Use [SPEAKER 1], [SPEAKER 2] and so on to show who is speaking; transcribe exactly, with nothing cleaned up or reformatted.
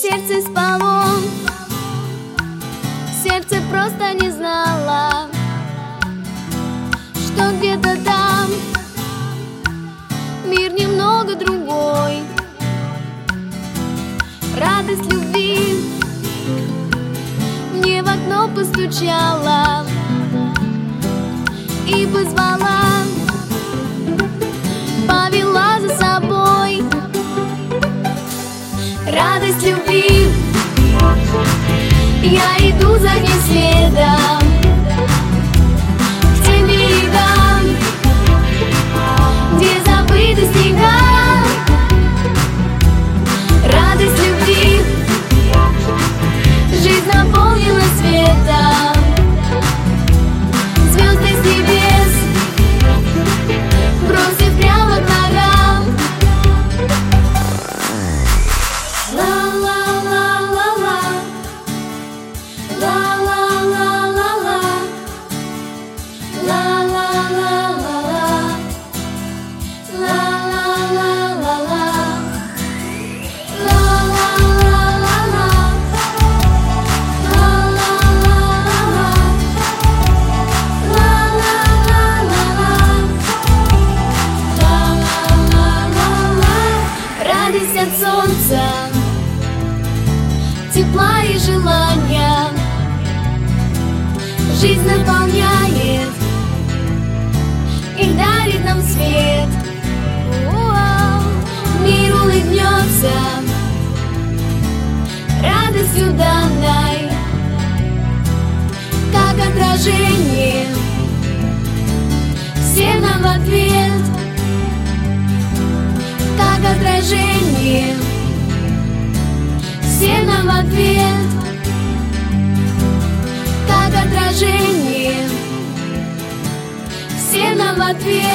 [SPEAKER 1] Сердце спало, сердце просто не знало, что где-то там мир немного другой. Радость любви мне в окно постучала и позвала, повела за собой. Радость любви, я иду за ней следом к тем берегам, где забыты снега. Радость любви, жизнь наполнена светом, звезды с небес бросив прямо к ногам. Радость от солнца, тепла и желания, жизнь наполняет и дарит нам свет. Мир улыбнется радостью данной, как отражение всем нам в ответ. Как отражение всем нам в ответ. Как отражение всем нам в ответ.